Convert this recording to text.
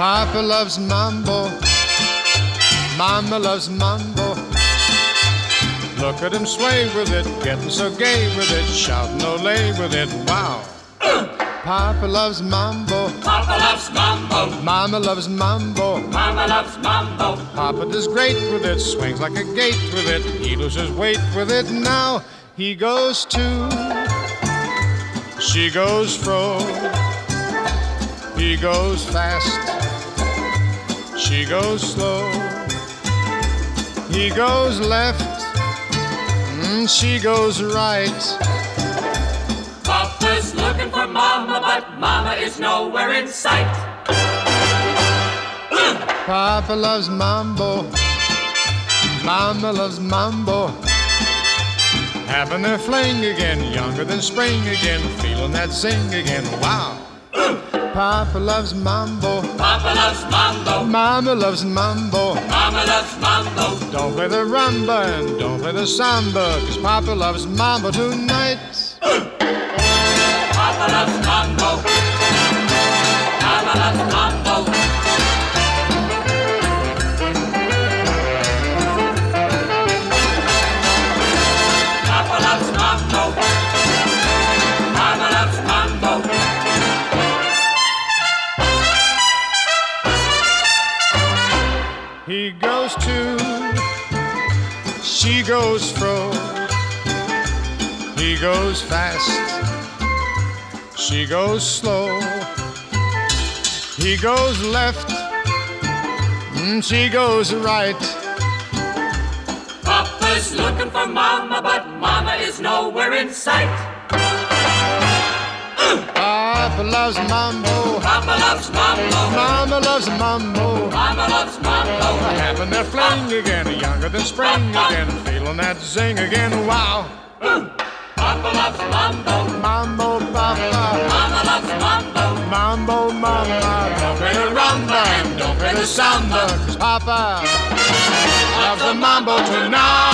Papa loves mambo, Mama loves mambo. Look at him sway with it, getting so gay with it, shouting ole with it, wow. Papa loves mambo, Papa loves mambo, Mama loves mambo, Mama loves mambo. Papa does great with it, swings like a gate with it, he loses weight with it. Now he goes to, she goes fro, he goes fast, she goes slow, he goes left, she goes right. Papa's looking for Mama, but Mama is nowhere in sight. Papa loves mambo, Mama loves mambo. Having their fling again, younger than spring again, feeling that zing again, wow. Papa loves mambo, Papa loves mambo, Mama loves mambo. Mama loves mambo. Don't play the rumba and don't play the samba, 'cause Papa loves mambo tonight. Papa loves mambo, Mama loves mambo. Papa loves mambo, Mama loves mambo. He goes to, she goes fro, he goes fast, she goes slow, he goes left, she goes right. Papa's looking for Mama, but Mama is nowhere in sight. Papa loves mambo, Papa loves mambo, Mama loves mambo. Mama loves mambo. Having their fling again, younger than spring again, feeling that zing again, wow. Papa loves mambo, Mambo, Papa, Mama loves mambo. mambo, Mama. Don't play the rumba and don't play the samba, 'cause Papa loves the mambo tonight.